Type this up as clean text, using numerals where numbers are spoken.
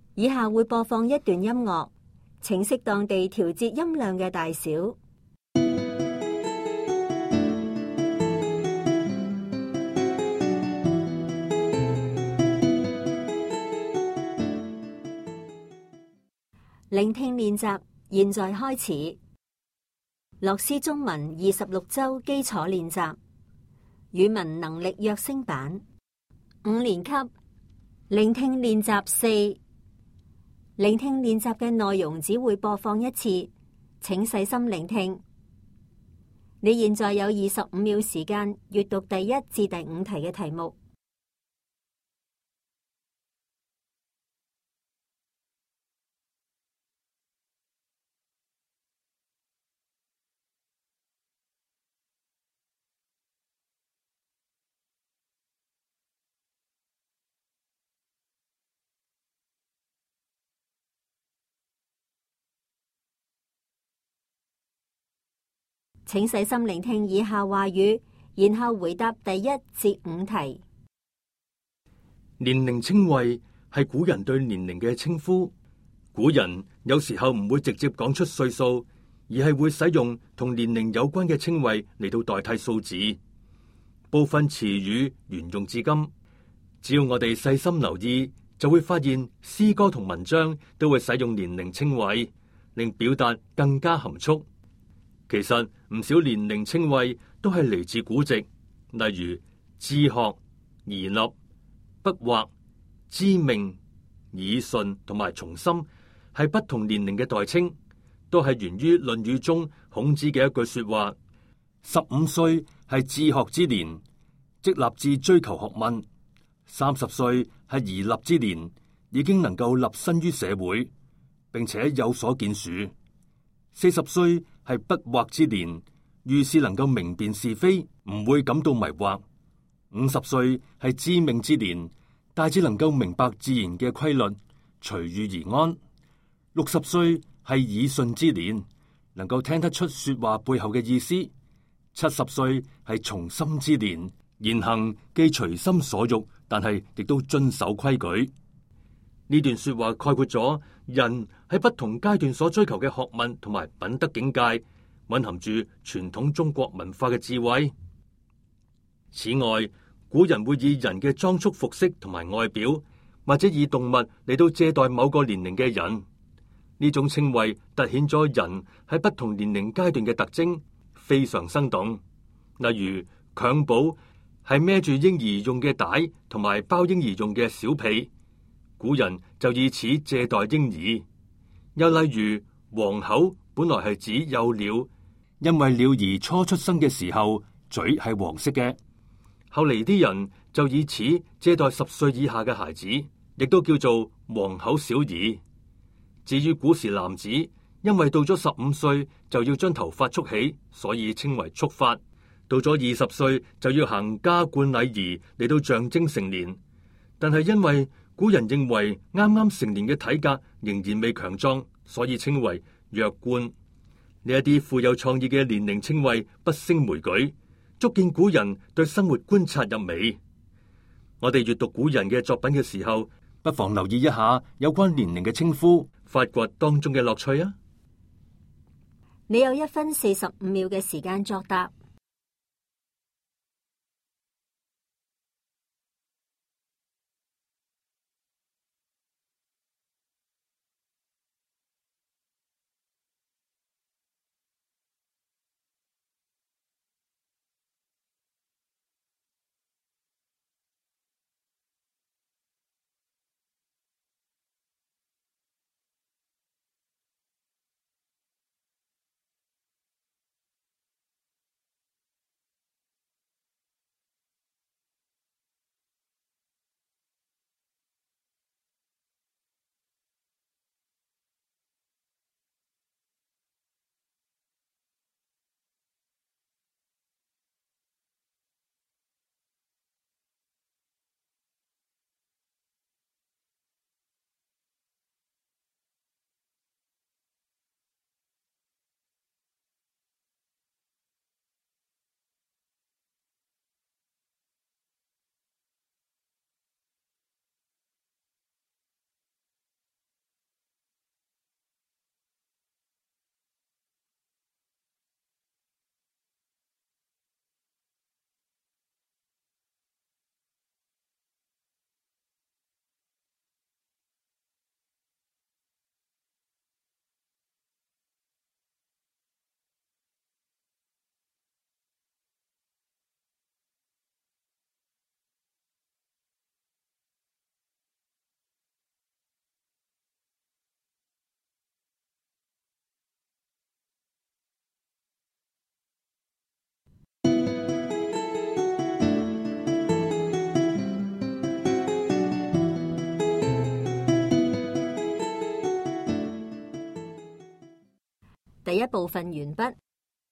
以下會播放一段音樂，請適當地調節音量嘅大小。聆聽練習，現在開始。樂師中文26週基礎練習，語文能力躍升版，5年級。聆聽練習4。聆聽練習嘅內容只會播放一次，請細心聆聽。你現在有25秒時間閱讀第1至第5題嘅題目。請細心聆聽以下話語，然後回答第1至5題。 年齡稱謂係古人對年齡嘅稱呼。古人有時候唔會直接講出歲數，而係會使用同年齡有關嘅稱謂嚟到代替數字。部分詞語沿用至今。只要我哋細心留意，就會發現詩歌同文章都會使用年齡稱謂，令表達更加含蓄。其實唔少年齡稱謂都係嚟自古籍，例如志學、而立、不惑、知命、耳順同埋從心，係不同年齡嘅代稱，都係源於《論語》中孔子嘅一句說話：15歲係志學之年，即立志追求學問；30歲係而立之年，已經能夠立身於社會，並且有所建樹；40歲係不惑之年，遇事能夠明辨是非，唔會感到迷惑；50歲係知命之年，大致能夠明白自然嘅規律，隨遇而安；60歲係耳順之年，能夠聽得出說話背後嘅意思；70歲係從心之年，言行既隨心所欲，但係亦都遵守規矩。呢段說話概括咗人喺不同階段所追求嘅學問同埋品德境界，蘊含住傳統中國文化嘅智慧。此外，古人會以人嘅裝束服飾同埋外表，或者以動物嚟到借代某個年齡嘅人。呢種稱謂凸顯咗人喺不同年齡階段嘅特徵，非常生動。例如，襁褓係孭住嬰兒用嘅帶同埋包嬰兒用嘅小被，古人就以此借代嬰兒。又例如，黃口本來係指幼鳥，因為鳥兒初出生嘅時候嘴係黃色嘅，後嚟啲人就以此借代10歲以下嘅孩子，亦都叫做黃口小兒。至於古時男子，因為到咗15歲就要將頭髮束起，所以稱為束髮；到咗20歲就要行加冠禮儀嚟到象徵成年。但係因為古人認為啱啱成年嘅體格仍然未強壯，所以稱為弱冠。呢一啲富有創意嘅年齡稱謂不勝枚舉，足見古人對生活觀察入微。我哋閱讀古人嘅作品嘅時候，不妨留意一下有關年齡嘅稱呼，發掘當中嘅樂趣啊！ 你有1分45秒嘅時間作答。 第一部分完畢。